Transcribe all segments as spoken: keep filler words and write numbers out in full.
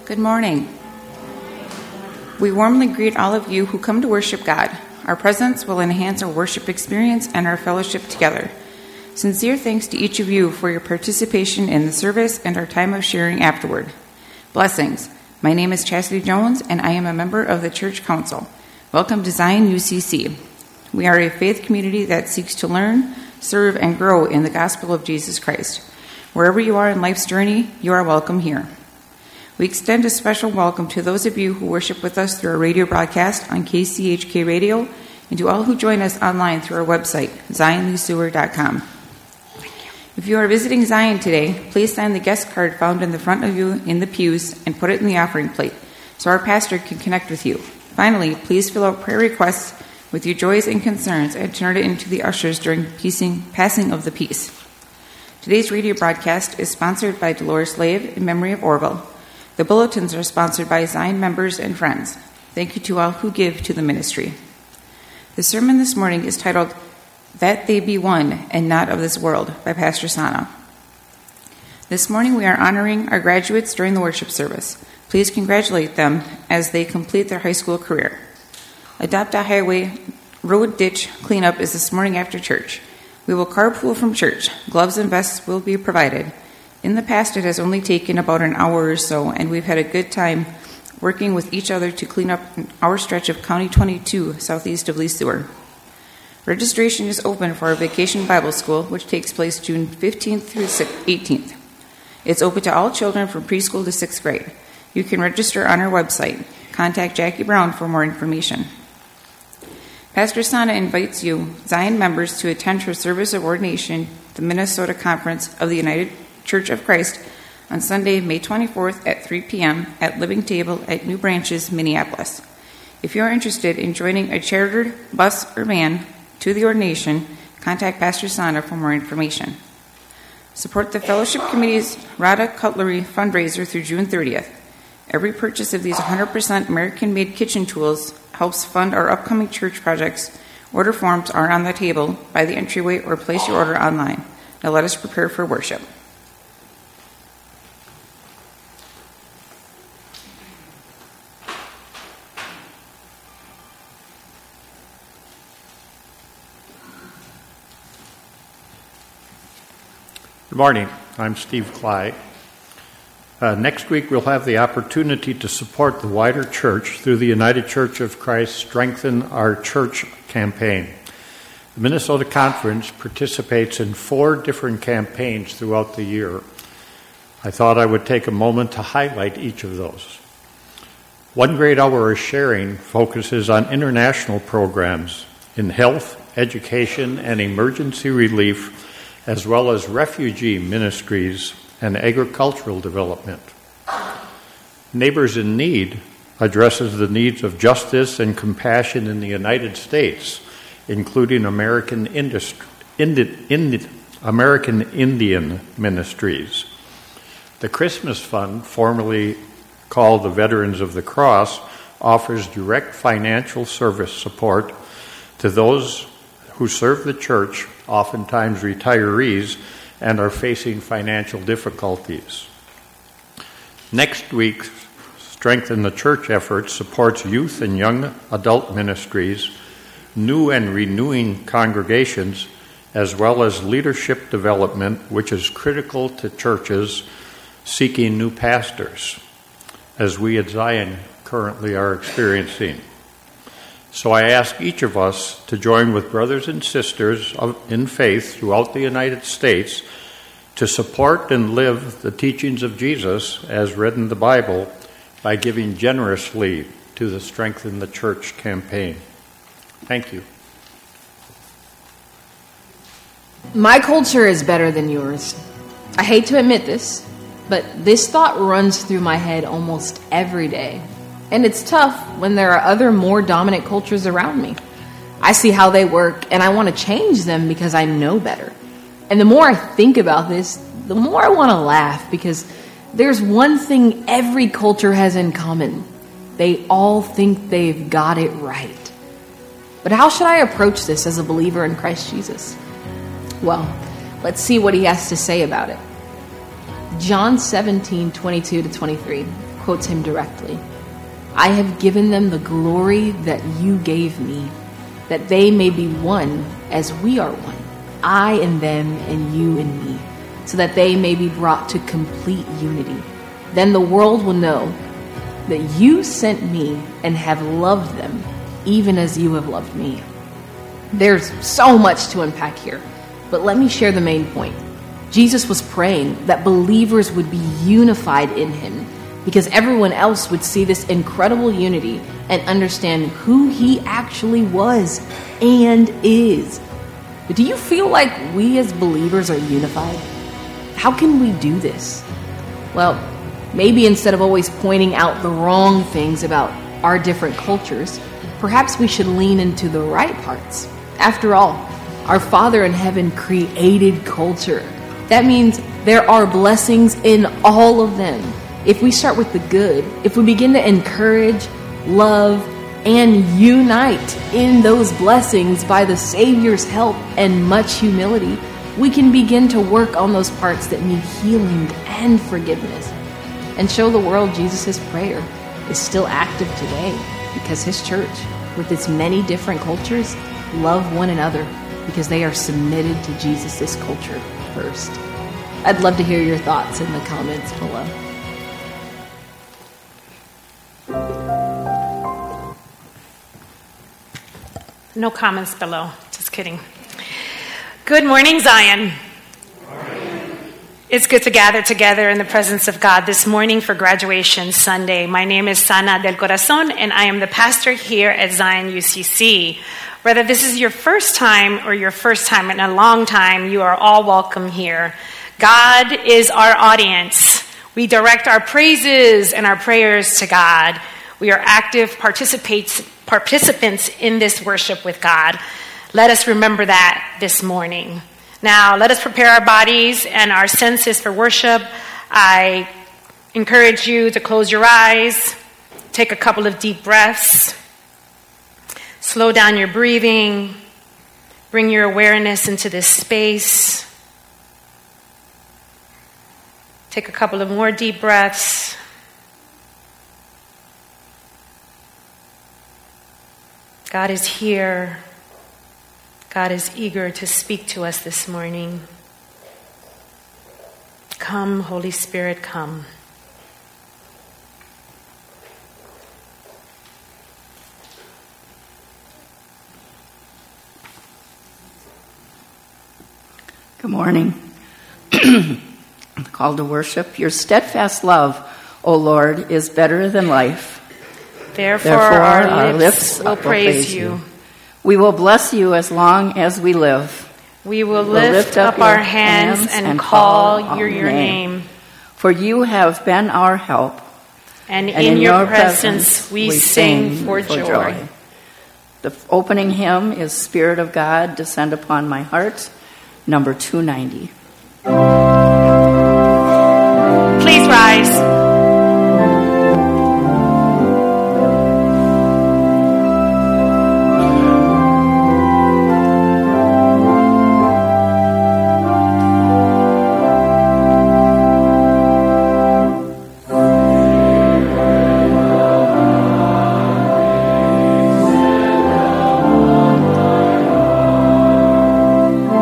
Good morning. We warmly greet all of you who come to worship God. Our presence will enhance our worship experience and our fellowship together. Sincere thanks to each of you for your participation in the service and our time of sharing afterward. Blessings. My name is Chastity Jones, and I am a member of the Church Council. Welcome to Zion U C C. We are a faith community that seeks to learn, serve, and grow in the gospel of Jesus Christ. Wherever you are in life's journey, you are welcome here. We extend a special welcome to those of you who worship with us through our radio broadcast on K C H K Radio, and to all who join us online through our website, zion lee sewer dot com. If you are visiting Zion today, please sign the guest card found in the front of you in the pews and put it in the offering plate so our pastor can connect with you. Finally, please fill out prayer requests with your joys and concerns and turn it into the ushers during piecing, passing of the peace. Today's radio broadcast is sponsored by Dolores Lave in memory of Orville. The bulletins are sponsored by Zion members and friends. Thank you to all who give to the ministry. The sermon this morning is titled, That They Be One and Not of This World, by Pastor Sana. This morning we are honoring our graduates during the worship service. Please congratulate them as they complete their high school career. Adopt a Highway road ditch cleanup is this morning after church. We will carpool from church. Gloves and vests will be provided. In the past, it has only taken about an hour or so, and we've had a good time working with each other to clean up our stretch of County twenty-two, southeast of Lee Sewer. Registration is open for our Vacation Bible School, which takes place June fifteenth through eighteenth. It's open to all children from preschool to sixth grade. You can register on our website. Contact Jackie Brown for more information. Pastor Sana invites you, Zion members, to attend her service of ordination, the Minnesota Conference of the United Church of Christ, on Sunday, May twenty-fourth at three p.m. at Living Table at New Branches, Minneapolis. If you are interested in joining a chartered bus or van to the ordination, contact Pastor Sana for more information. Support the Fellowship Committee's Rada Cutlery fundraiser through June thirtieth. Every purchase of these one hundred percent American-made kitchen tools helps fund our upcoming church projects. Order forms are on the table by the entryway or place your order online. Now let us prepare for worship. Good morning. I'm Steve Cly. Uh, next week, we'll have the opportunity to support the wider church through the United Church of Christ Strengthen Our Church campaign. The Minnesota Conference participates in four different campaigns throughout the year. I thought I would take a moment to highlight each of those. One Great Hour of Sharing focuses on international programs in health, education, and emergency relief, as well as refugee ministries and agricultural development. Neighbors in Need addresses the needs of justice and compassion in the United States, including American, Indust- Indi- Indi- American Indian ministries. The Christmas Fund, formerly called the Veterans of the Cross, offers direct financial service support to those who serve the church, oftentimes retirees, and are facing financial difficulties. Next week's Strengthen the Church effort supports youth and young adult ministries, new and renewing congregations, as well as leadership development, which is critical to churches seeking new pastors, as we at Zion currently are experiencing. So I ask each of us to join with brothers and sisters of, in faith throughout the United States to support and live the teachings of Jesus as read in the Bible by giving generously to the Strengthen the Church campaign. Thank you. My culture is better than yours. I hate to admit this, but this thought runs through my head almost every day. And it's tough when there are other more dominant cultures around me. I see how they work, and I want to change them because I know better. And the more I think about this, the more I want to laugh, because there's one thing every culture has in common. They all think they've got it right. But how should I approach this as a believer in Christ Jesus? Well, let's see what he has to say about it. John seventeen, twenty-two to twenty-three. quotes him directly. I have given them the glory that you gave me, that they may be one as we are one, I and them and you and me, so that they may be brought to complete unity. Then the world will know that you sent me and have loved them, even as you have loved me. There's so much to unpack here, but let me share the main point. Jesus was praying that believers would be unified in him, because everyone else would see this incredible unity and understand who he actually was and is. But do you feel like we as believers are unified? How can we do this? Well, maybe instead of always pointing out the wrong things about our different cultures, perhaps we should lean into the right parts. After all, our Father in heaven created culture. That means there are blessings in all of them. If we start with the good, if we begin to encourage, love, and unite in those blessings by the Savior's help and much humility, we can begin to work on those parts that need healing and forgiveness, and show the world Jesus' prayer is still active today, because his church, with its many different cultures, love one another because they are submitted to Jesus' culture first. I'd love to hear your thoughts in the comments below. No comments below. Just kidding. Good morning, Zion. Morning. It's good to gather together in the presence of God this morning for Graduation Sunday. My name is Sana del Corazon, and I am the pastor here at Zion U C C. Whether this is your first time or your first time in a long time, you are all welcome here. God is our audience. We direct our praises and our prayers to God. We are active participates, participants in this worship with God. Let us remember that this morning. Now, let us prepare our bodies and our senses for worship. I encourage you to close your eyes, take a couple of deep breaths, slow down your breathing, bring your awareness into this space. Take a couple of more deep breaths. God is here. God is eager to speak to us this morning. Come, Holy Spirit, come. Good morning. The call to worship. Your steadfast love, O Lord, is better than life. Therefore, Therefore our, our lips, lips will praise you. We will bless you as long as we live. We will We'll lift, lift up, up our your hands, hands and, and call, call your, on your name. name. For you have been our help. And, And in, your presence, we, sing, for joy. The opening hymn is Spirit of God, Descend Upon My Heart, number two ninety. Please rise.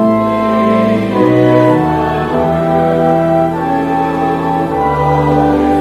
Thank you.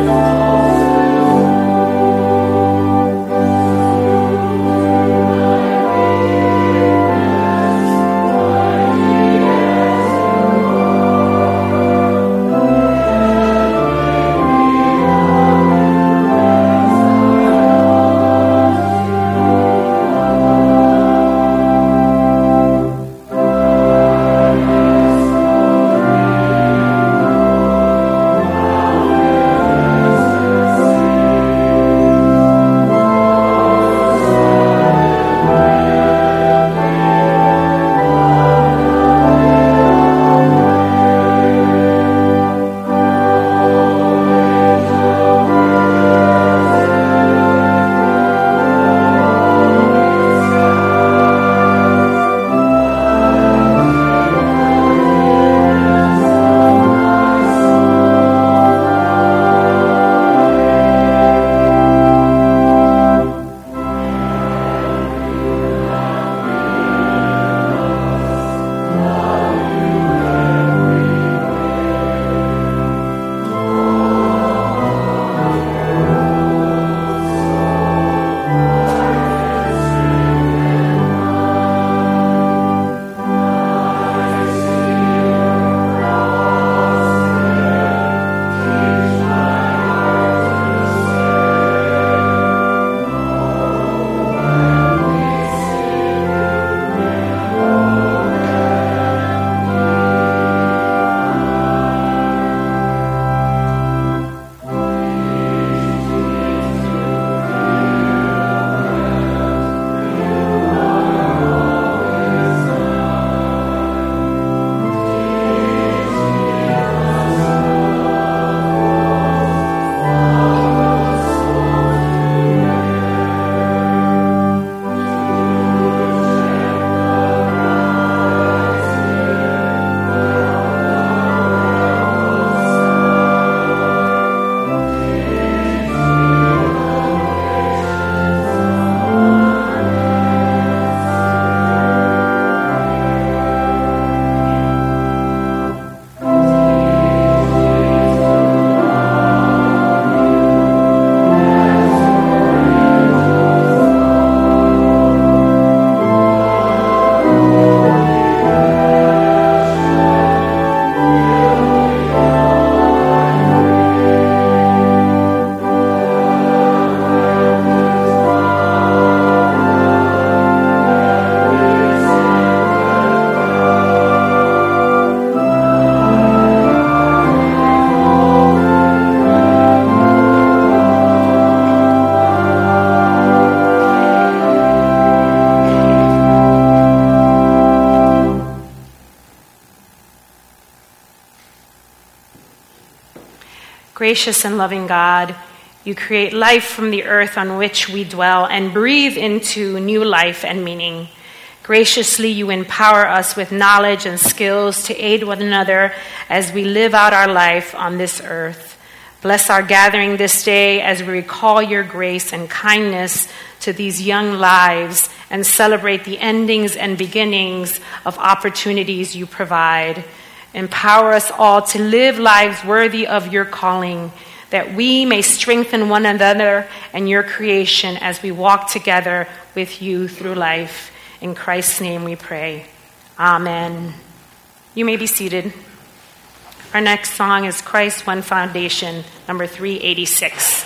Gracious and loving God, you create life from the earth on which we dwell and breathe into new life and meaning. Graciously, you empower us with knowledge and skills to aid one another as we live out our life on this earth. Bless our gathering this day as we recall your grace and kindness to these young lives and celebrate the endings and beginnings of opportunities you provide. Empower us all to live lives worthy of your calling, that we may strengthen one another and your creation as we walk together with you through life. In Christ's name we pray. Amen. You may be seated. Our next song is Christ One Foundation, number three eighty-six.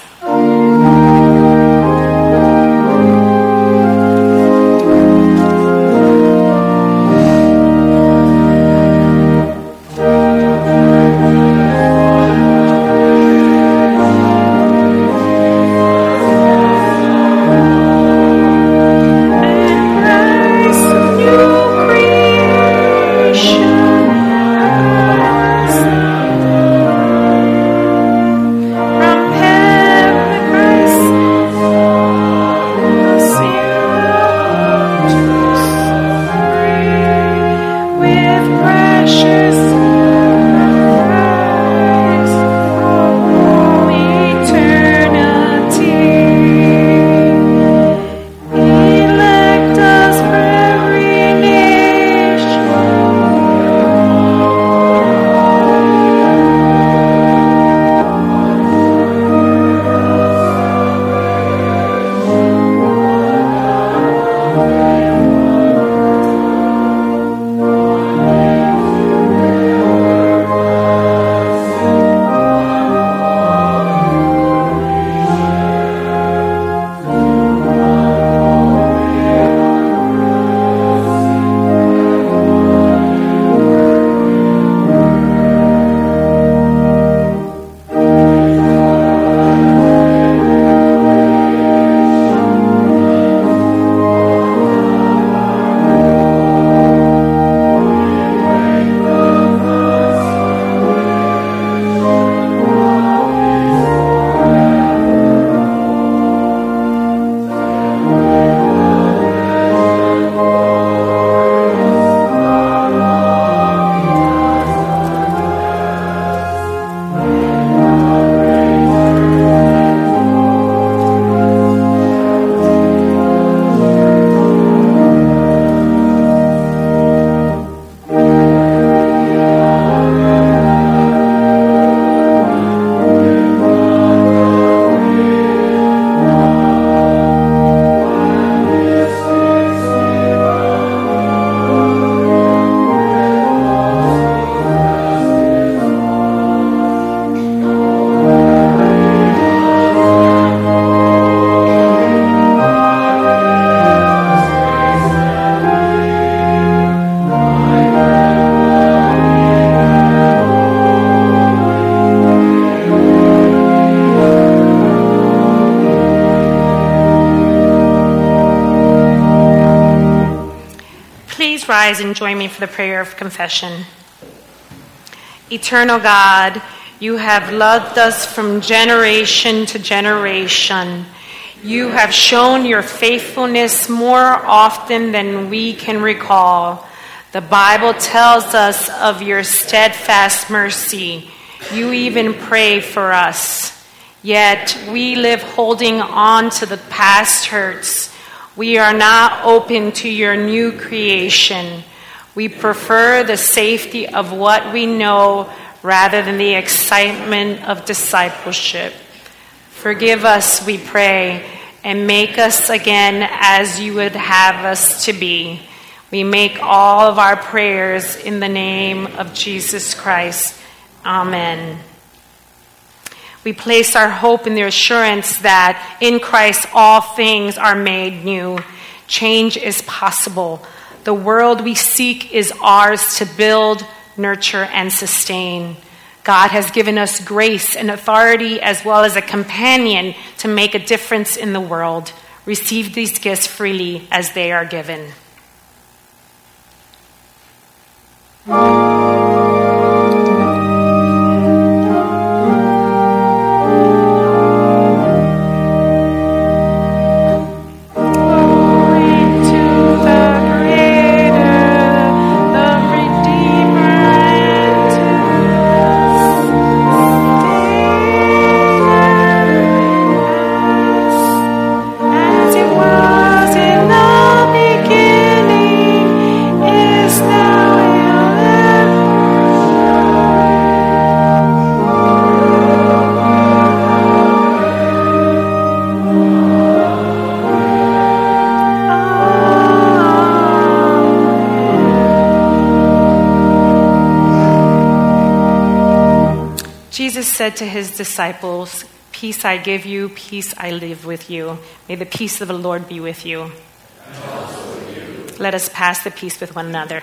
Rise and join me for the prayer of confession. Eternal God, you have loved us from generation to generation. You have shown your faithfulness more often than we can recall. The Bible tells us of your steadfast mercy. You even pray for us. Yet we live holding on to the past hurts. We are not open to your new creation. We prefer the safety of what we know rather than the excitement of discipleship. Forgive us, we pray, and make us again as you would have us to be. We make all of our prayers in the name of Jesus Christ. Amen. We place our hope in the assurance that in Christ all things are made new. Change is possible. The world we seek is ours to build, nurture, and sustain. God has given us grace and authority as well as a companion to make a difference in the world. Receive these gifts freely as they are given. Jesus said to his disciples, "Peace I give you, peace I live with you. May the peace of the Lord be with you." And also with you. Let us pass the peace with one another.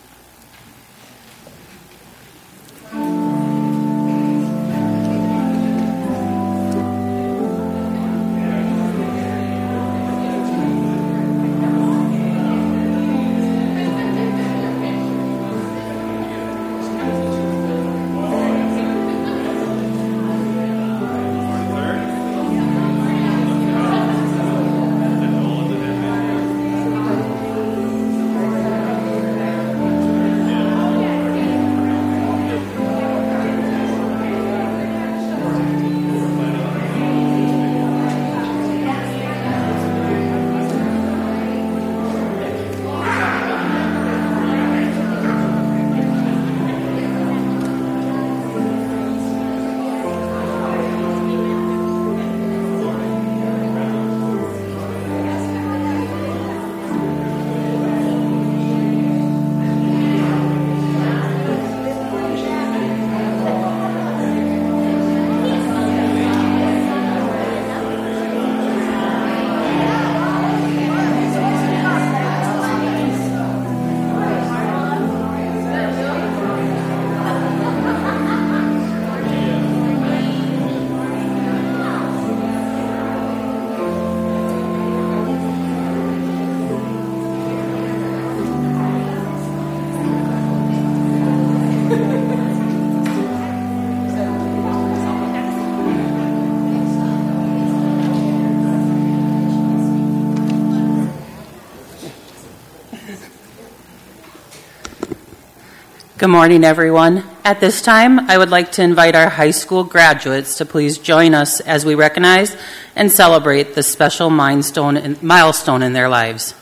Good morning, everyone. At this time, I would like to invite our high school graduates to please join us as we recognize and celebrate this special milestone in their lives.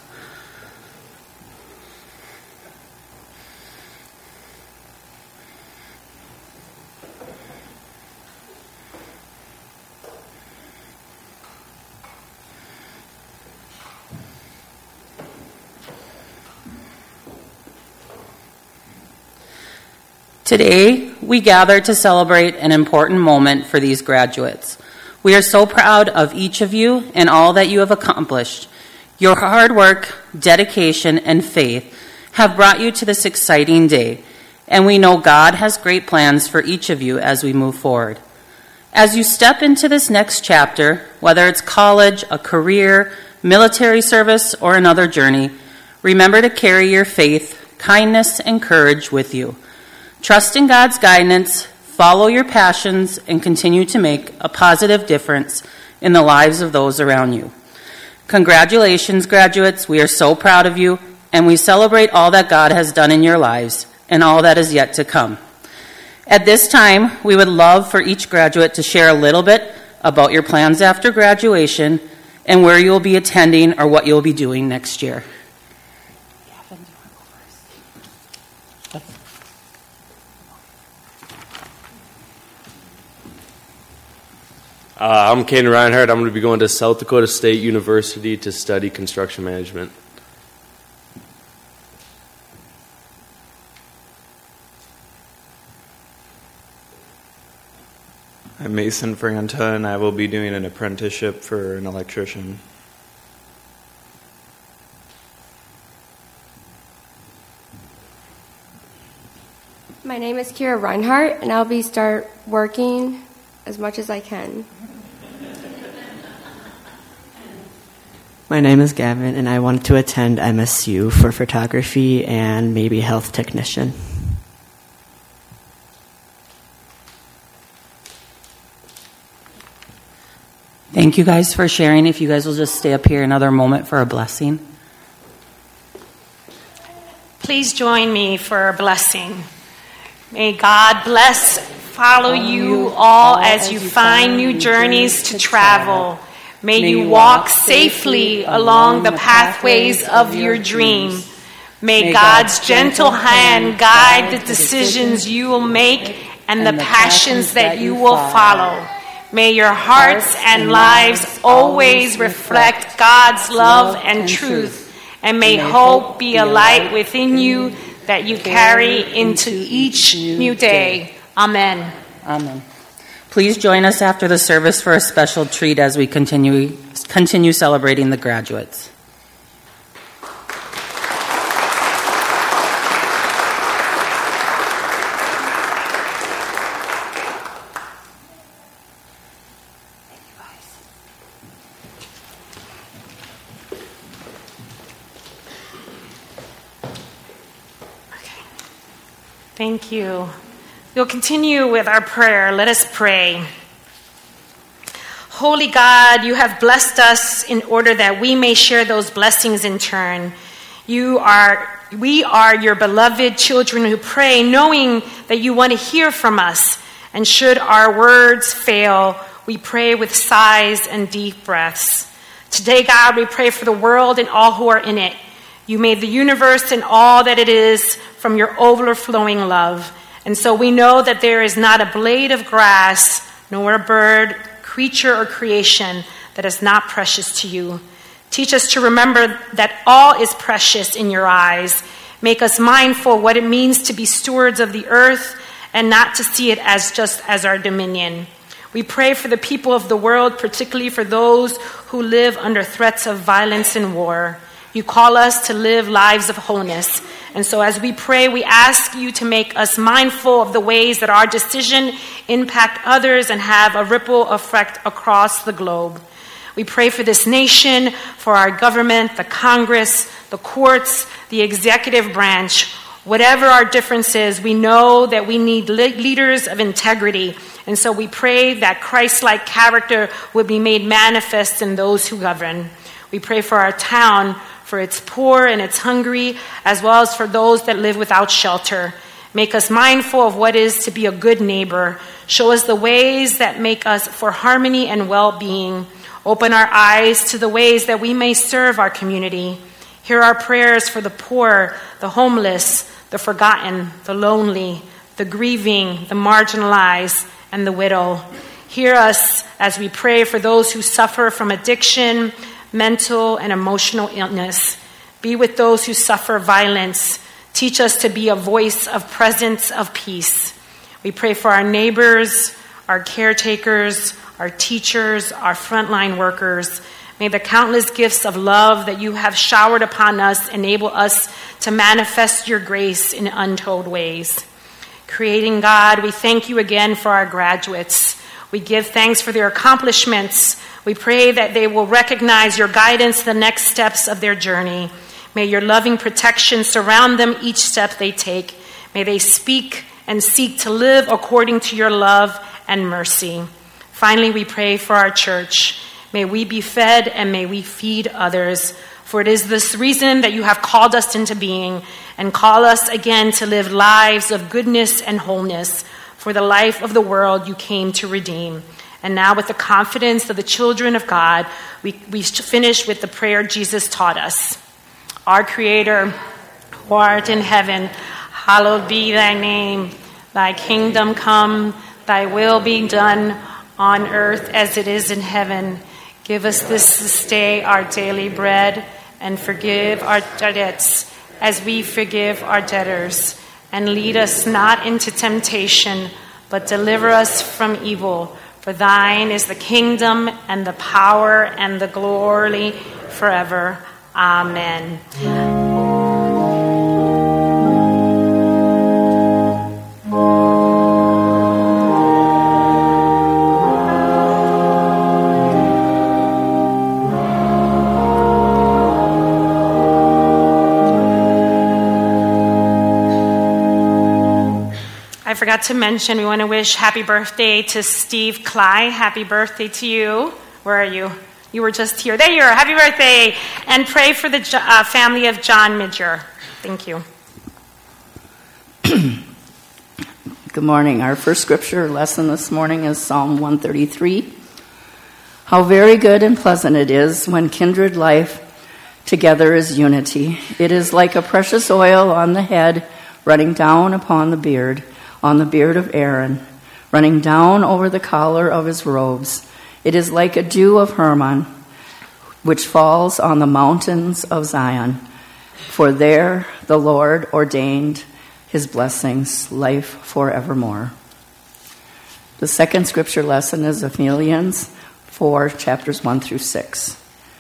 Today, we gather to celebrate an important moment for these graduates. We are so proud of each of you and all that you have accomplished. Your hard work, dedication, and faith have brought you to this exciting day, and we know God has great plans for each of you as we move forward. As you step into this next chapter, whether it's college, a career, military service, or another journey, remember to carry your faith, kindness, and courage with you. Trust in God's guidance, follow your passions, and continue to make a positive difference in the lives of those around you. Congratulations, graduates. We are so proud of you, and we celebrate all that God has done in your lives and all that is yet to come. At this time, we would love for each graduate to share a little bit about your plans after graduation and where you will be attending or what you will be doing next year. Uh, I'm Caden Reinhardt. I'm going to be going to South Dakota State University to study construction management. I'm Mason Franta, and I will be doing an apprenticeship for an electrician. My name is Kira Reinhardt, and I'll be start working as much as I can. My name is Gavin, and I want to attend M S U for photography and maybe health technician. Thank you guys for sharing. If you guys will just stay up here another moment for a blessing. Please join me for a blessing. May God bless, follow you all as you find new journeys to travel. May you walk safely along the pathways of your dream. May God's gentle hand guide the decisions you will make and the passions that you will follow. May your hearts and lives always reflect God's love and truth. And may hope be a light within you that you carry into each new day. Amen. Amen. Please join us after the service for a special treat as we continue, continue celebrating the graduates. Thank you. We'll continue with our prayer. Let us pray. Holy God, you have blessed us in order that we may share those blessings in turn. You are, we are your beloved children who pray, knowing that you want to hear from us. And should our words fail, we pray with sighs and deep breaths. Today, God, we pray for the world and all who are in it. You made the universe and all that it is from your overflowing love. And so we know that there is not a blade of grass, nor a bird, creature, or creation that is not precious to you. Teach us to remember that all is precious in your eyes. Make us mindful what it means to be stewards of the earth and not to see it as just as our dominion. We pray for the people of the world, particularly for those who live under threats of violence and war. You call us to live lives of wholeness. And so as we pray, we ask you to make us mindful of the ways that our decision impact others and have a ripple effect across the globe. We pray for this nation, for our government, the Congress, the courts, the executive branch. Whatever our differences, we know that we need leaders of integrity. And so we pray that Christ-like character would be made manifest in those who govern. We pray for our town, for its poor and its hungry, as well as for those that live without shelter. Make us mindful of what is to be a good neighbor. Show us the ways that make us for harmony and well-being. Open our eyes to the ways that we may serve our community. Hear our prayers for the poor, the homeless, the forgotten, the lonely, the grieving, the marginalized, and the widow. Hear us as we pray for those who suffer from addiction, mental and emotional illness. Be with those who suffer violence. Teach us to be a voice of presence of peace. We pray for our neighbors, our caretakers, our teachers, our frontline workers. May the countless gifts of love that you have showered upon us enable us to manifest your grace in untold ways. Creating God, we thank you again for our graduates. We give thanks for their accomplishments. We pray that they will recognize your guidance the next steps of their journey. May your loving protection surround them each step they take. May they speak and seek to live according to your love and mercy. Finally, we pray for our church. May we be fed and may we feed others. For it is this reason that you have called us into being and call us again to live lives of goodness and wholeness for the life of the world you came to redeem. And now with the confidence of the children of God, we, we finish with the prayer Jesus taught us. Our Creator, who art in heaven, hallowed be thy name. Thy kingdom come, thy will be done on earth as it is in heaven. Give us this day our daily bread, and forgive our debts as we forgive our debtors. And lead us not into temptation, but deliver us from evil. For thine is the kingdom and the power and the glory forever. Amen. I forgot to mention, we want to wish happy birthday to Steve Cly. Happy birthday to you. Where are you? You were just here. There you are. Happy birthday. And pray for the uh, family of John Midger. Thank you. Good morning. Our first scripture lesson this morning is Psalm one thirty-three. How very good and pleasant it is when kindred life together is unity. It is like a precious oil on the head running down upon the beard, on the beard of Aaron, running down over the collar of his robes. It is like a dew of Hermon, which falls on the mountains of Zion. For there the Lord ordained his blessings, life forevermore. The second scripture lesson is Ephesians four, chapters one through six.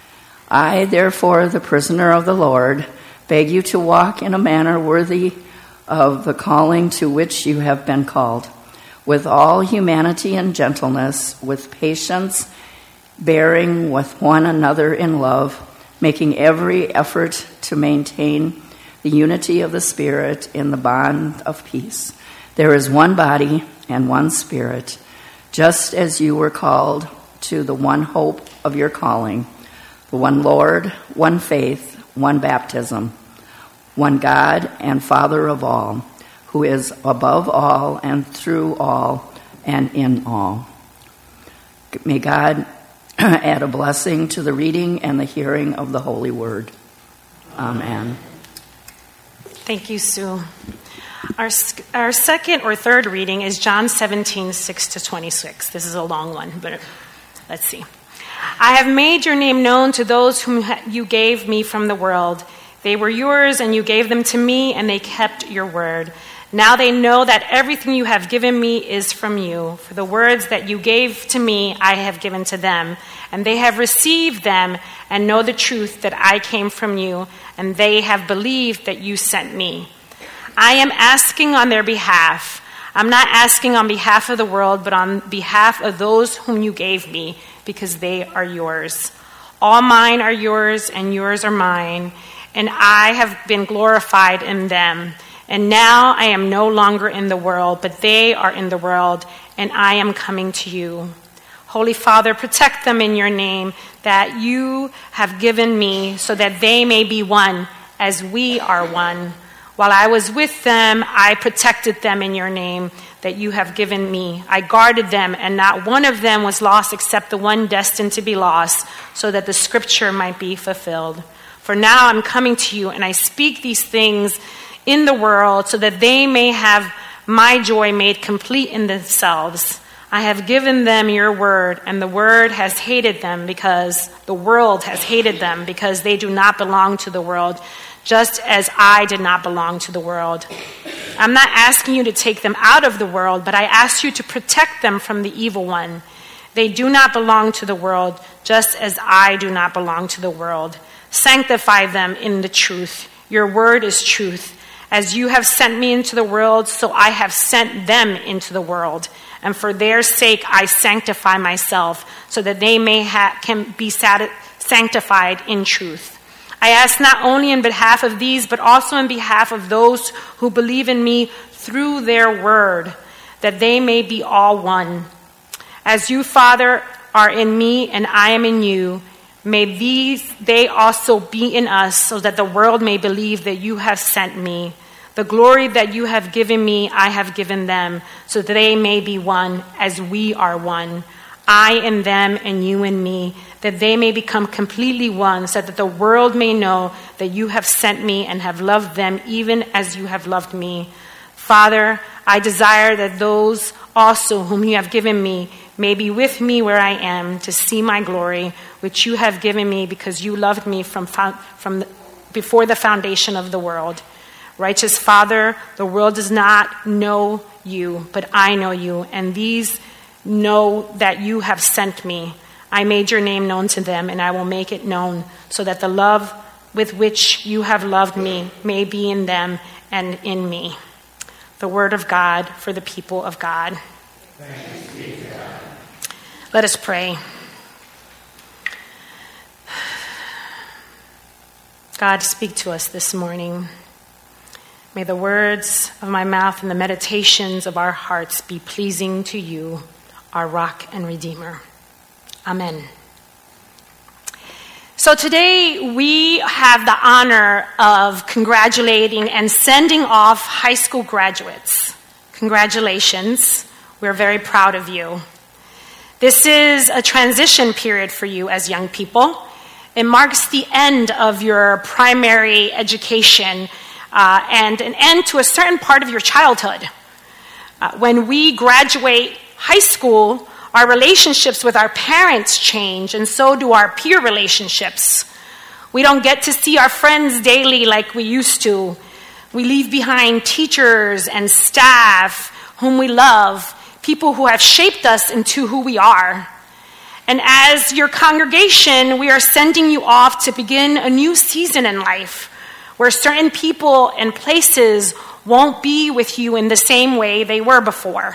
I, therefore, the prisoner of the Lord, beg you to walk in a manner worthy of the calling to which you have been called, with all humanity and gentleness, with patience, bearing with one another in love, making every effort to maintain the unity of the Spirit in the bond of peace. There is one body and one Spirit, just as you were called to the one hope of your calling, the one Lord, one faith, one baptism, one God and Father of all, who is above all and through all and in all. May God add a blessing to the reading and the hearing of the holy word. Amen. Thank you, Sue. Our, our second or third reading is John seventeen, six to twenty-six. This is a long one, but let's see. I have made your name known to those whom you gave me from the world. They were yours, and you gave them to me, and they kept your word. Now they know that everything you have given me is from you. For the words that you gave to me, I have given to them. And they have received them and know the truth that I came from you, and they have believed that you sent me. I am asking on their behalf. I'm not asking on behalf of the world, but on behalf of those whom you gave me, because they are yours. All mine are yours, and yours are mine, and I have been glorified in them. And now I am no longer in the world, but they are in the world, and I am coming to you. Holy Father, protect them in your name that you have given me, so that they may be one as we are one. While I was with them, I protected them in your name that you have given me. I guarded them, and not one of them was lost except the one destined to be lost, so that the scripture might be fulfilled. For now I'm coming to you, and I speak these things in the world, so that they may have my joy made complete in themselves. I have given them your word, and the word has hated them because the world has hated them because they do not belong to the world, just as I did not belong to the world. I'm not asking you to take them out of the world, but I ask you to protect them from the evil one. They do not belong to the world, just as I do not belong to the world. Sanctify them in the truth. Your word is truth. As you have sent me into the world, so I have sent them into the world. And for their sake I sanctify myself, so that they may ha- can be sati- sanctified in truth. I ask not only in behalf of these, but also in behalf of those who believe in me through their word, that they may be all one. As you, Father, are in me and I am in you, may these they also be in us, so that the world may believe that you have sent me. The glory that you have given me, I have given them, so that they may be one as we are one. I in them and you in me, that they may become completely one, so that the world may know that you have sent me and have loved them even as you have loved me. Father, I desire that those also whom you have given me may be with me where I am, to see my glory, which you have given me because you loved me from, from the, before the foundation of the world. Righteous Father, the world does not know you, but I know you, and these know that you have sent me. I made your name known to them, and I will make it known, so that the love with which you have loved me may be in them and in me. The word of God for the people of God. Thanks be to God. Let us pray. God, speak to us this morning. May the words of my mouth and the meditations of our hearts be pleasing to you, our rock and redeemer. Amen. So today we have the honor of congratulating and sending off high school graduates. Congratulations. We're very proud of you. This is a transition period for you as young people. It marks the end of your primary education uh, and an end to a certain part of your childhood. Uh, when we graduate high school, our relationships with our parents change, and so do our peer relationships. We don't get to see our friends daily like we used to. We leave behind teachers and staff whom we love, people who have shaped us into who we are. And as your congregation, we are sending you off to begin a new season in life where certain people and places won't be with you in the same way they were before.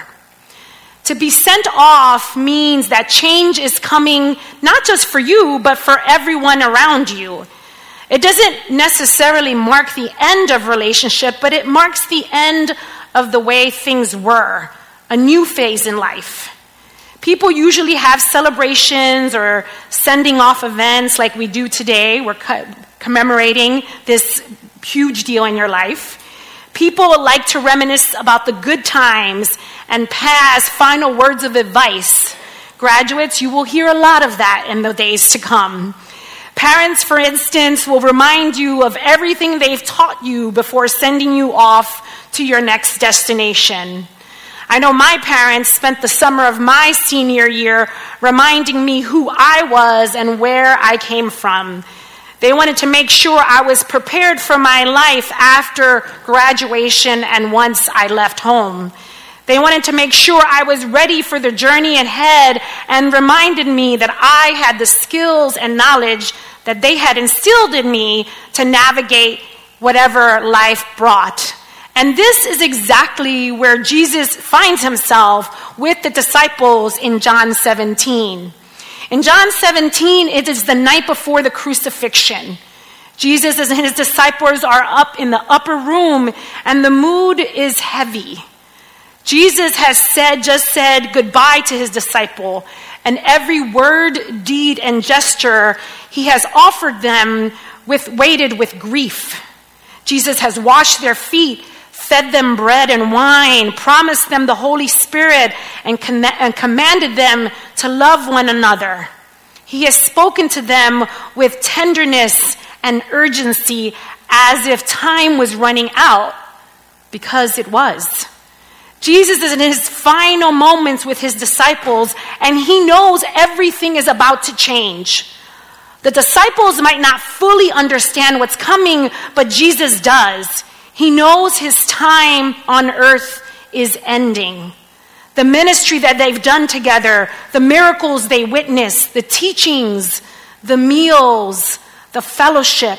To be sent off means that change is coming not just for you, but for everyone around you. It doesn't necessarily mark the end of relationship, but it marks the end of the way things were, a new phase in life. People usually have celebrations or sending off events like we do today. We're co- commemorating this huge deal in your life. People like to reminisce about the good times and pass final words of advice. Graduates, you will hear a lot of that in the days to come. Parents, for instance, will remind you of everything they've taught you before sending you off to your next destination. I know my parents spent the summer of my senior year reminding me who I was and where I came from. They wanted to make sure I was prepared for my life after graduation and once I left home. They wanted to make sure I was ready for the journey ahead and reminded me that I had the skills and knowledge that they had instilled in me to navigate whatever life brought. And this is exactly where Jesus finds himself with the disciples in John seventeen. In John seventeen, it is the night before the crucifixion. Jesus and his disciples are up in the upper room, and the mood is heavy. Jesus has said, just said goodbye to his disciple, and every word, deed, and gesture he has offered them with weighted with grief. Jesus has washed their feet, fed them bread and wine, promised them the Holy Spirit, and, con- and commanded them to love one another. He has spoken to them with tenderness and urgency as if time was running out, because it was. Jesus is in his final moments with his disciples, and he knows everything is about to change. The disciples might not fully understand what's coming, but Jesus does. He knows his time on earth is ending. The ministry that they've done together, the miracles they witnessed, the teachings, the meals, the fellowship,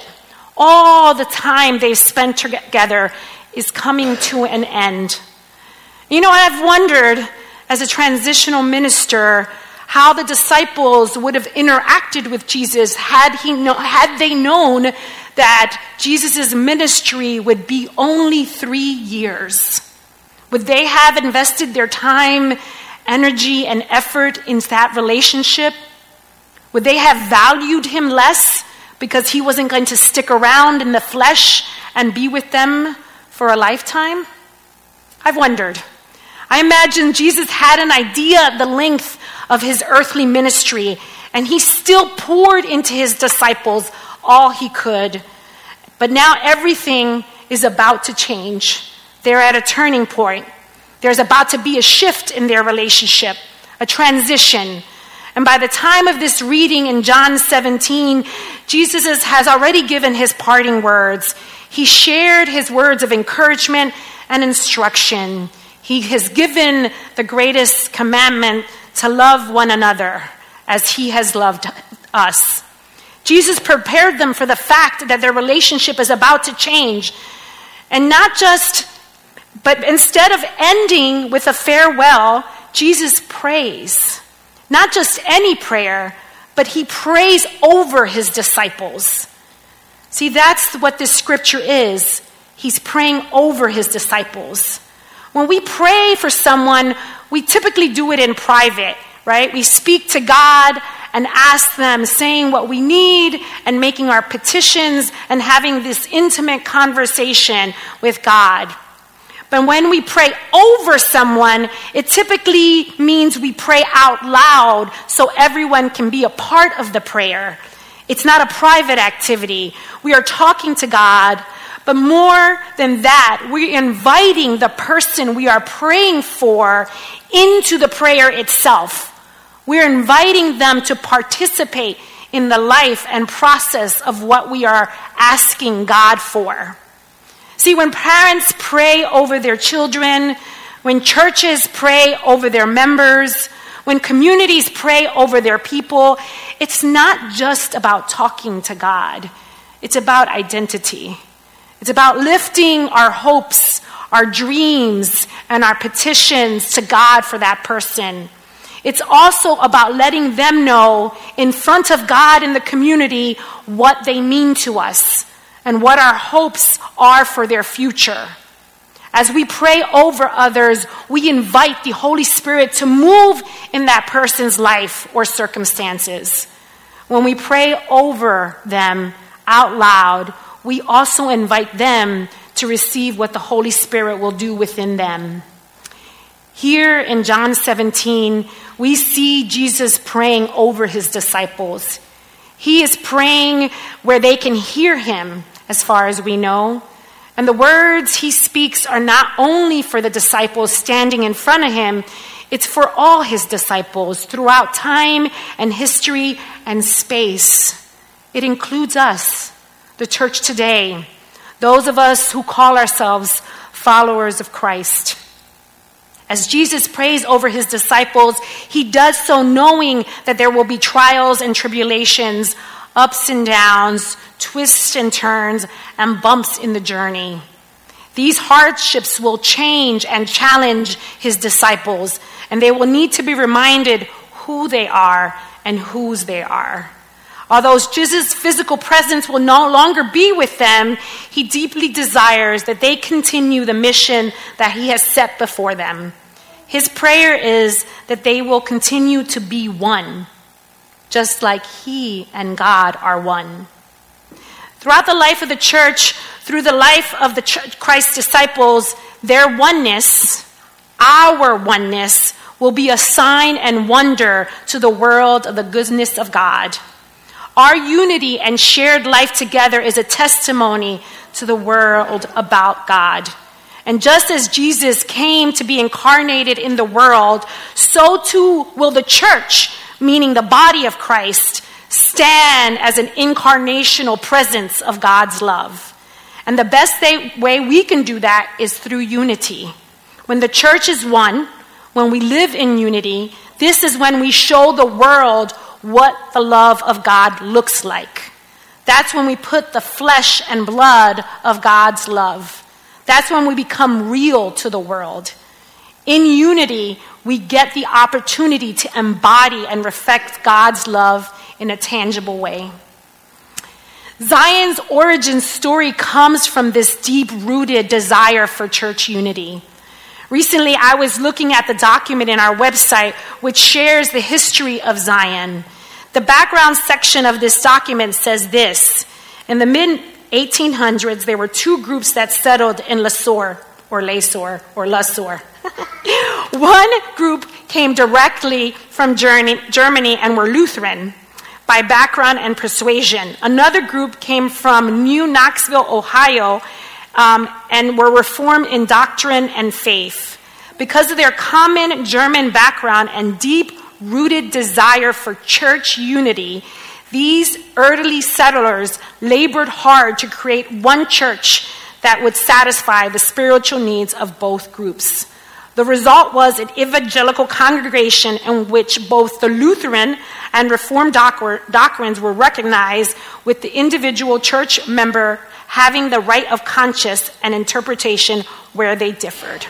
all the time they've spent together is coming to an end. You know, I've wondered, as a transitional minister, how the disciples would have interacted with Jesus had he know, had they known that Jesus' ministry would be only three years. Would they have invested their time, energy, and effort in that relationship? Would they have valued him less because he wasn't going to stick around in the flesh and be with them for a lifetime? I've wondered. I imagine Jesus had an idea of the length of his earthly ministry, and he still poured into his disciples all he could. But now everything is about to change. They're at a turning point. There's about to be a shift in their relationship, a transition. And by the time of this reading in John seventeen, Jesus has already given his parting words. He shared his words of encouragement and instruction. He has given the greatest commandment to love one another as he has loved us. Jesus prepared them for the fact that their relationship is about to change. And not just, but instead of ending with a farewell, Jesus prays. Not just any prayer, but he prays over his disciples. See, that's what this scripture is. He's praying over his disciples. When we pray for someone, we typically do it in private, right? We speak to God and ask them, saying what we need and making our petitions and having this intimate conversation with God. But when we pray over someone, it typically means we pray out loud so everyone can be a part of the prayer. It's not a private activity. We are talking to God, but more than that, we're inviting the person we are praying for into the prayer itself. We're inviting them to participate in the life and process of what we are asking God for. See, when parents pray over their children, When churches pray over their members, when communities pray over their people, it's not just about talking to God. It's about identity. It's about lifting our hopes, our dreams, and our petitions to God for that person. It's also about letting them know in front of God and the community what they mean to us and what our hopes are for their future. As we pray over others, we invite the Holy Spirit to move in that person's life or circumstances. When we pray over them out loud, we also invite them to receive what the Holy Spirit will do within them. Here in John seventeen, we see Jesus praying over his disciples. He is praying where they can hear him, as far as we know. And the words he speaks are not only for the disciples standing in front of him, it's for all his disciples throughout time and history and space. It includes us, the church today, those of us who call ourselves followers of Christ. As Jesus prays over his disciples, he does so knowing that there will be trials and tribulations, ups and downs, twists and turns, and bumps in the journey. These hardships will change and challenge his disciples, and they will need to be reminded who they are and whose they are. Although Jesus' physical presence will no longer be with them, he deeply desires that they continue the mission that he has set before them. His prayer is that they will continue to be one, just like he and God are one. Throughout the life of the church, through the life of the church, Christ's disciples, their oneness, our oneness, will be a sign and wonder to the world of the goodness of God. Our unity and shared life together is a testimony to the world about God. And just as Jesus came to be incarnated in the world, so too will the church, meaning the body of Christ, stand as an incarnational presence of God's love. And the best way we can do that is through unity. When the church is one, when we live in unity, this is when we show the world what the love of God looks like. That's when we put the flesh and blood of God's love. That's when we become real to the world. In unity, we get the opportunity to embody and reflect God's love in a tangible way. Zion's origin story comes from this deep-rooted desire for church unity. Recently, I was looking at the document in our website, which shares the history of Zion. The background section of this document says this: in the mid eighteen hundreds, there were two groups that settled in Lasor, or Lasor, or Lasor. One group came directly from Germany and were Lutheran by background and persuasion. Another group came from New Knoxville, Ohio, um, and were Reformed in doctrine and faith. Because of their common German background and deep-rooted desire for church unity, these early settlers labored hard to create one church that would satisfy the spiritual needs of both groups. The result was an evangelical congregation in which both the Lutheran and Reformed doctrines were recognized, with the individual church member having the right of conscience and interpretation where they differed.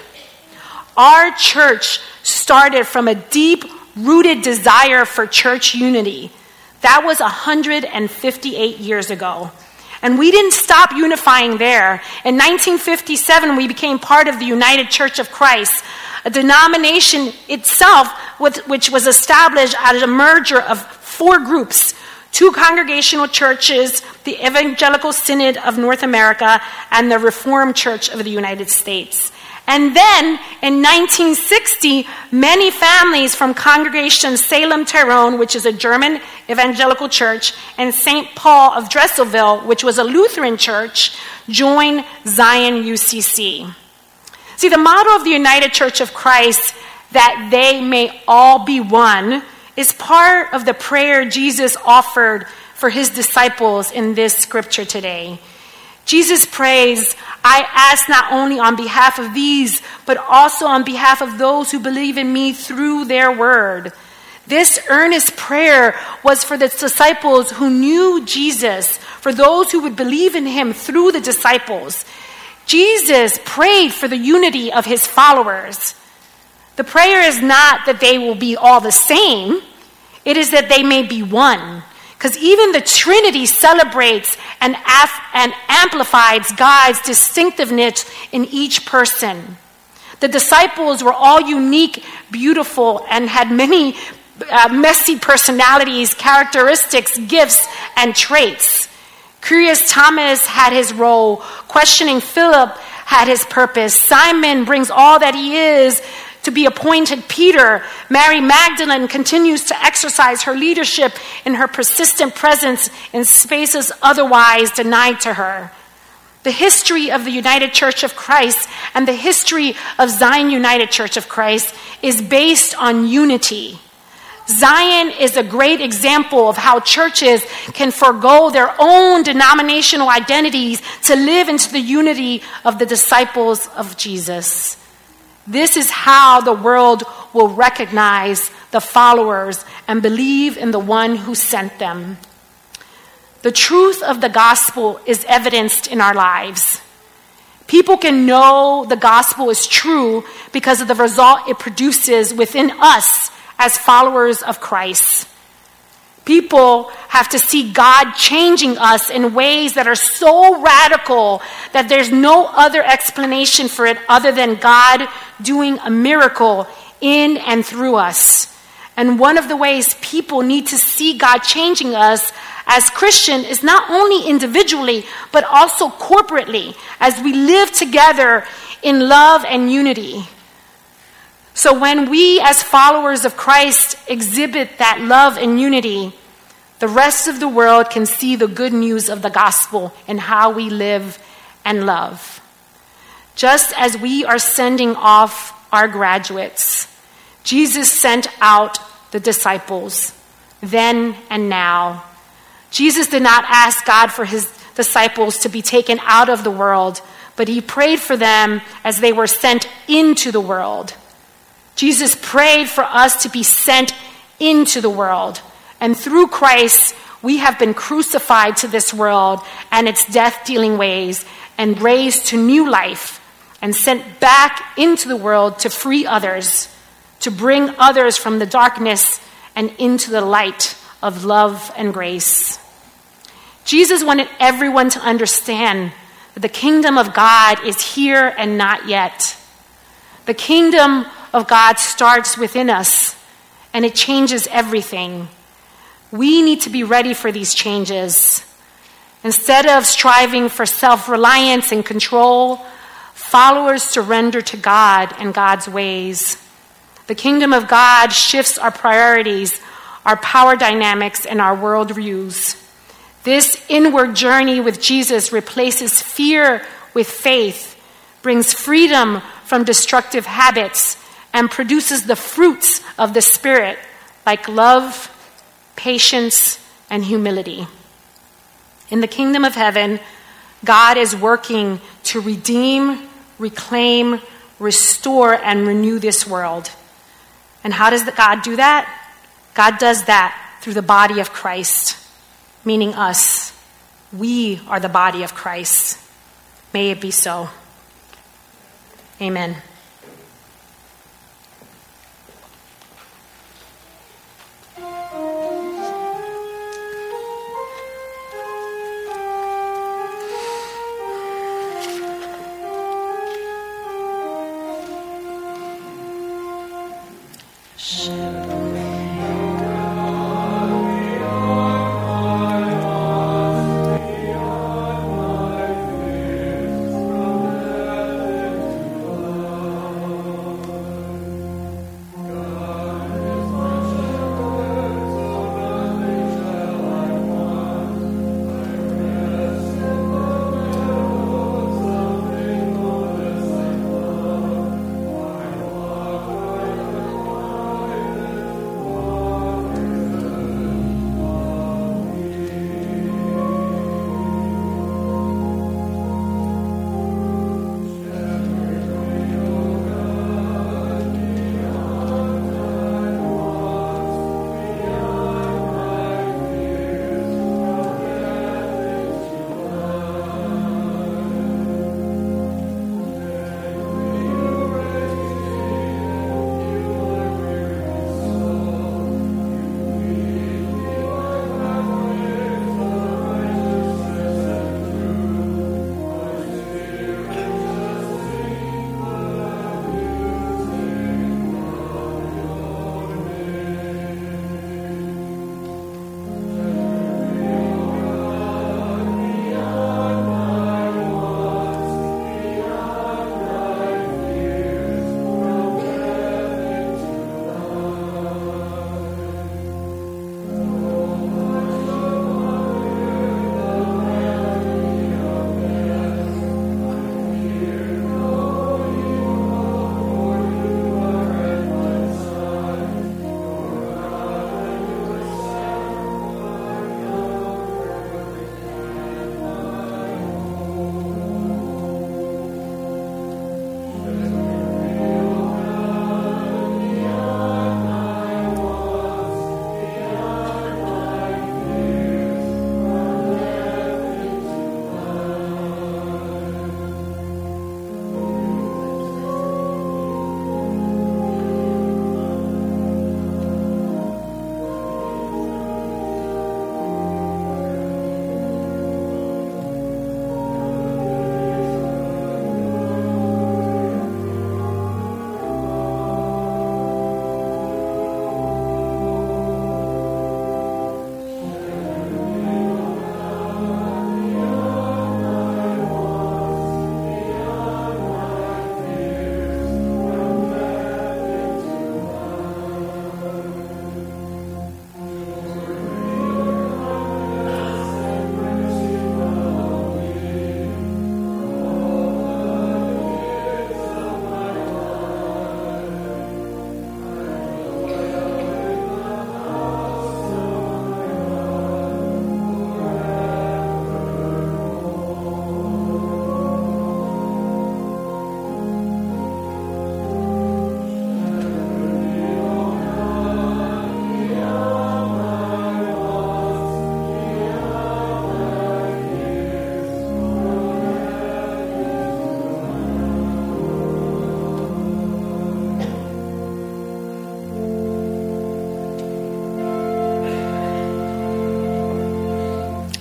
Our church started from a deep-rooted desire for church unity. That was one hundred fifty-eight years ago. And we didn't stop unifying there. In nineteen fifty-seven, we became part of the United Church of Christ, a denomination itself which was established as a merger of four groups: two congregational churches, the Evangelical Synod of North America, and the Reformed Church of the United States. And then, in nineteen sixty, many families from Congregation Salem Tyrone, which is a German evangelical church, and Saint Paul of Dresselville, which was a Lutheran church, joined Zion U C C. See, the motto of the United Church of Christ, that they may all be one, is part of the prayer Jesus offered for his disciples in this scripture today. Jesus prays, I ask not only on behalf of these, but also on behalf of those who believe in me through their word. This earnest prayer was for the disciples who knew Jesus, for those who would believe in him through the disciples. Jesus prayed for the unity of his followers. The prayer is not that they will be all the same. It is that they may be one. Because even the Trinity celebrates and, af- and amplifies God's distinctiveness in each person. The disciples were all unique, beautiful, and had many uh, messy personalities, characteristics, gifts, and traits. Curious Thomas had his role. Questioning Philip had his purpose. Simon brings all that he is to be appointed Peter. Mary Magdalene continues to exercise her leadership in her persistent presence in spaces otherwise denied to her. The history of the United Church of Christ and the history of Zion United Church of Christ is based on unity. Zion is a great example of how churches can forego their own denominational identities to live into the unity of the disciples of Jesus. This is how the world will recognize the followers and believe in the one who sent them. The truth of the gospel is evidenced in our lives. People can know the gospel is true because of the result it produces within us as followers of Christ. People have to see God changing us in ways that are so radical that there's no other explanation for it other than God doing a miracle in and through us. And one of the ways people need to see God changing us as Christian is not only individually, but also corporately, as we live together in love and unity. So when we as followers of Christ exhibit that love and unity, the rest of the world can see the good news of the gospel and how we live and love. Just as we are sending off our graduates, Jesus sent out the disciples then and now. Jesus did not ask God for his disciples to be taken out of the world, but he prayed for them as they were sent into the world. Jesus prayed for us to be sent into the world. And through Christ, we have been crucified to this world and its death-dealing ways and raised to new life and sent back into the world to free others, to bring others from the darkness and into the light of love and grace. Jesus wanted everyone to understand that the kingdom of God is here and not yet. The kingdom of God starts within us, and it changes everything. We need to be ready for these changes. Instead of striving for self-reliance and control, followers surrender to God and God's ways. The kingdom of God shifts our priorities, our power dynamics, and our worldviews. This inward journey with Jesus replaces fear with faith, brings freedom from destructive habits, and produces the fruits of the Spirit, like love, patience, and humility. In the kingdom of heaven, God is working to redeem, reclaim, restore, and renew this world. And how does God do that? God does that through the body of Christ, meaning us. We are the body of Christ. May it be so. Amen.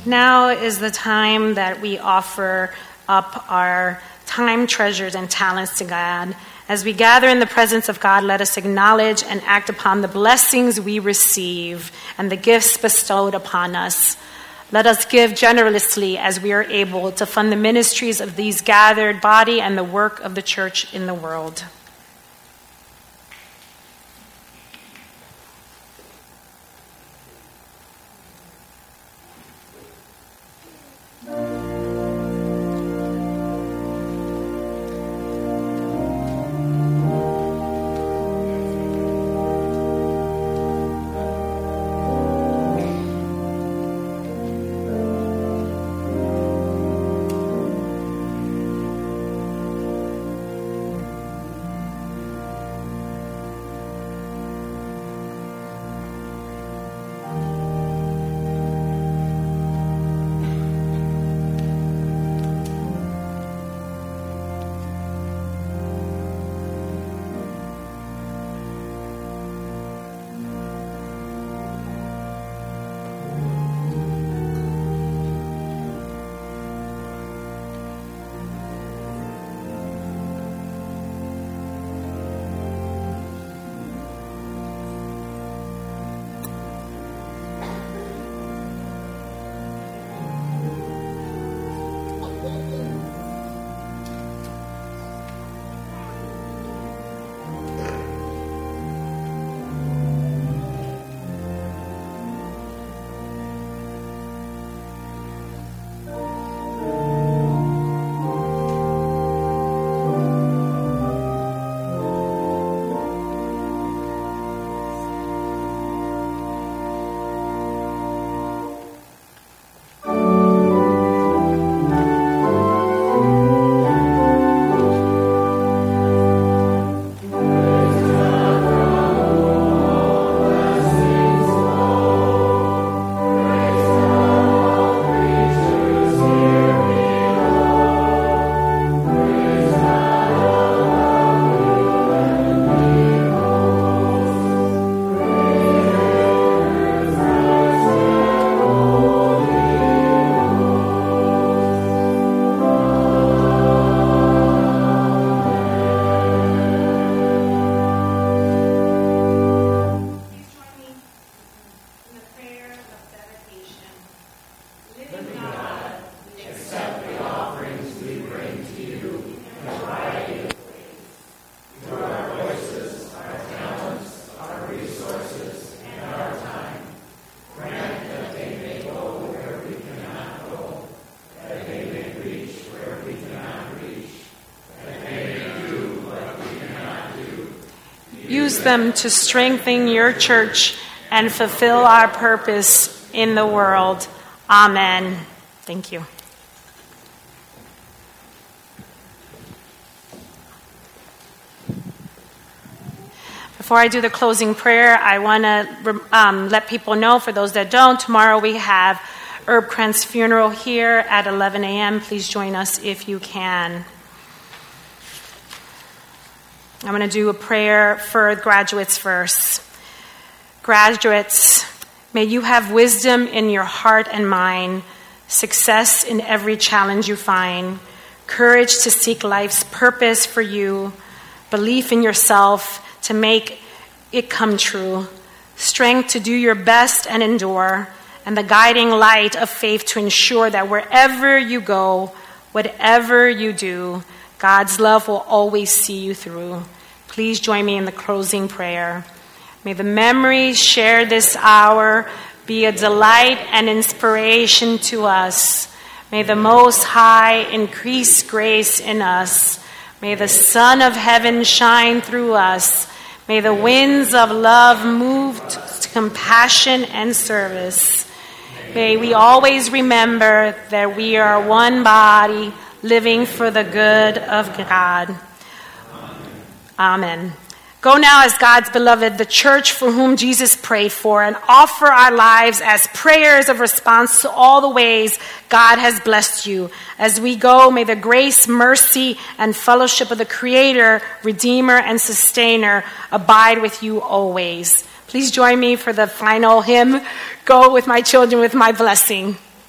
Now is the time that we offer up our time, treasures, and talents to God. As we gather in the presence of God, let us acknowledge and act upon the blessings we receive and the gifts bestowed upon us. Let us give generously as we are able to fund the ministries of these gathered body and the work of the church in the world. Use them to strengthen your church and fulfill our purpose in the world. Amen. Thank you. Before I do the closing prayer, I want to um, let people know, for those that don't, tomorrow we have Herb Krantz funeral here at eleven a.m. Please join us if you can. I'm going to do a prayer for graduates first. Graduates, may you have wisdom in your heart and mind, success in every challenge you find, courage to seek life's purpose for you, belief in yourself to make it come true, strength to do your best and endure, and the guiding light of faith to ensure that wherever you go, whatever you do, God's love will always see you through. Please join me in the closing prayer. May the memories shared this hour be a delight and inspiration to us. May the Most High increase grace in us. May the sun of heaven shine through us. May the winds of love move to compassion and service. May we always remember that we are one body, living for the good of God. Amen. Go now as God's beloved, the church for whom Jesus prayed for, and offer our lives as prayers of response to all the ways God has blessed you. As we go, may the grace, mercy, and fellowship of the Creator, Redeemer, and Sustainer abide with you always. Please join me for the final hymn, Go With My Children With My Blessing.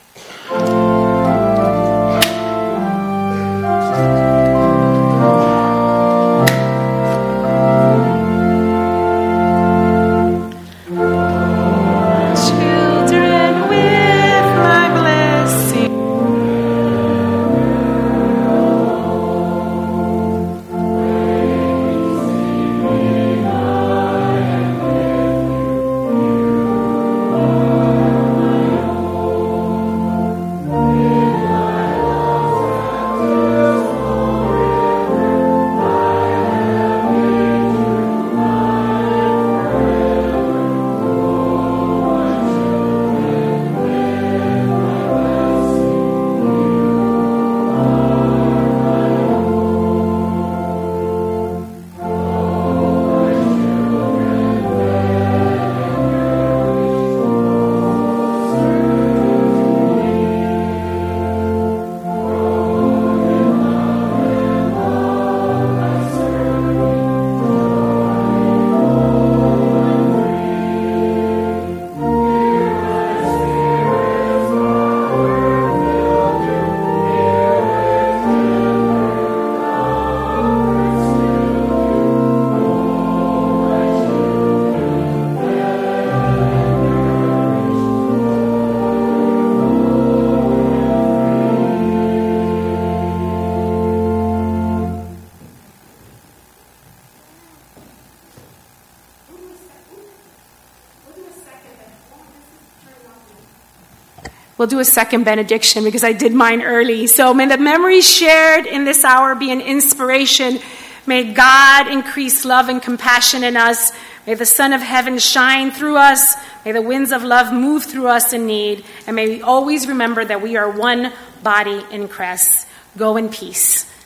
We'll do a second benediction because I did mine early. So may the memories shared in this hour be an inspiration. May God increase love and compassion in us. May the sun of heaven shine through us. May the winds of love move through us in need. And may we always remember that we are one body in Christ. Go in peace.